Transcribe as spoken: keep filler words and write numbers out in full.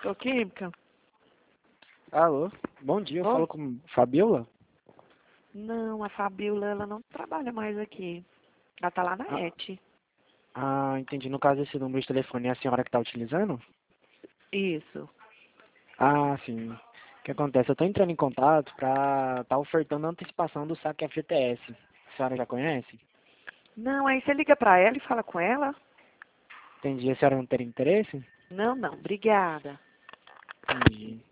Petroquímica? Alô, bom dia, eu Oi? falo com Fabiola? Não, a Fabiola, ela não trabalha mais aqui. Ela tá lá na Ah, E T. ah, entendi. No caso, esse número de telefone é a senhora que está utilizando? Isso. Ah, sim. O que acontece? Eu estou entrando em contato para estar ofertando a antecipação do saque F G T S. A senhora já conhece? Não, aí você liga pra ela e fala com ela? Entendi. A senhora não teria interesse? Não, não, obrigada. Entendi.